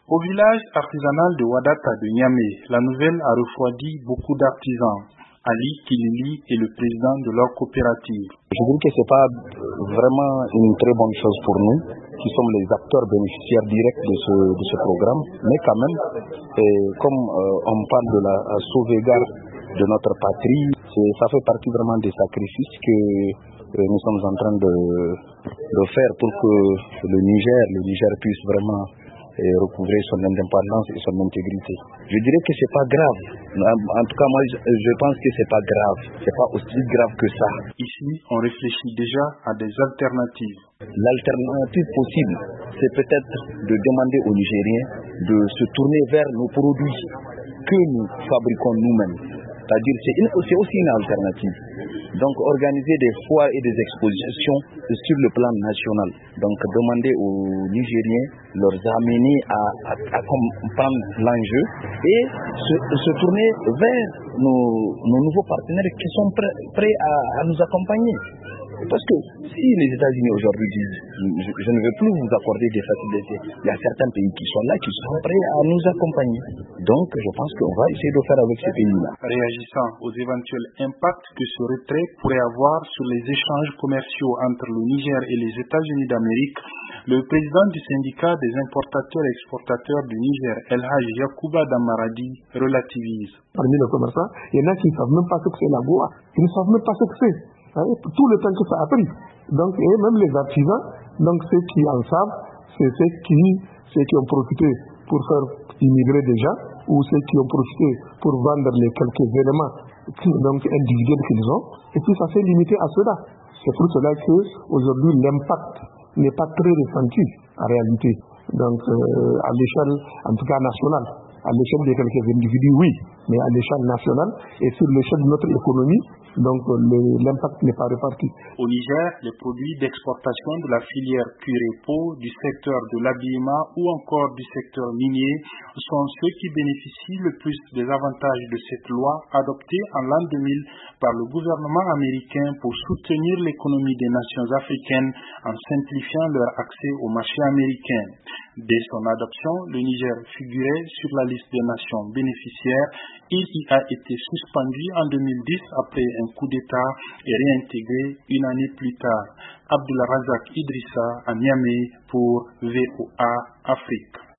Au village artisanal de Wadata de Niamey, la nouvelle a refroidi beaucoup d'artisans. Ali Kilili est le président de leur coopérative. Je dirais que ce n'est pas vraiment une très bonne chose pour nous, qui sommes les acteurs bénéficiaires directs de ce programme, mais quand même, comme on parle de la sauvegarde de notre patrie, ça fait partie vraiment des sacrifices que nous sommes en train de faire pour que le Niger puisse vraiment recouvrer son indépendance et son intégrité. Je dirais que c'est pas grave. En tout cas, moi, je pense que c'est pas grave. C'est pas aussi grave que ça. Ici, on réfléchit déjà à des alternatives. L'alternative possible, c'est peut-être de demander aux Nigériens de se tourner vers nos produits que nous fabriquons nous-mêmes. C'est-à-dire, c'est aussi une alternative. Donc, organiser des foires et des expositions sur le plan national. Donc, demander aux Nigériens, leur amener à comprendre l'enjeu et se tourner vers nos nouveaux partenaires qui sont prêts à nous accompagner. Parce que si les États-Unis aujourd'hui disent je ne veux plus vous accorder des facilités, il y a certains pays qui sont là, qui sont prêts à nous accompagner. Donc je pense qu'on va essayer de faire avec ces pays-là. Réagissant aux éventuels impacts que ce retrait pourrait avoir sur les échanges commerciaux entre le Niger et les États-Unis d'Amérique, le président du syndicat des importateurs et exportateurs du Niger, El Haj Yacouba Damaradi, relativise. Parmi les commerçants, il y en a qui ne savent même pas ce que c'est la GOA, ils ne savent même pas ce que c'est. Tout le temps que ça a pris. Donc, et même les artisans, donc ceux qui en savent, c'est ceux qui ont profité pour faire immigrer des gens, ou ceux qui ont profité pour vendre les quelques éléments donc individuels qu'ils ont, et puis ça s'est limité à cela. C'est pour cela qu'aujourd'hui l'impact n'est pas très ressenti en réalité. Donc à l'échelle, en tout cas nationale, à l'échelle de quelques individus, oui, mais à l'échelle nationale et sur l'échelle de notre économie, donc l'impact n'est pas réparti. Au Niger, les produits d'exportation de la filière cuir et peau, du secteur de l'habillement ou encore du secteur minier sont ceux qui bénéficient le plus des avantages de cette loi adoptée en l'an 2000 par le gouvernement américain pour soutenir l'économie des nations africaines en simplifiant leur accès au marché américain. Dès son adoption, le Niger figurait sur la liste des nations bénéficiaires. Il y a été suspendu en 2010 après un coup d'État et réintégré une année plus tard. Abdullah Razak Idrissa à Niamey pour VOA Afrique.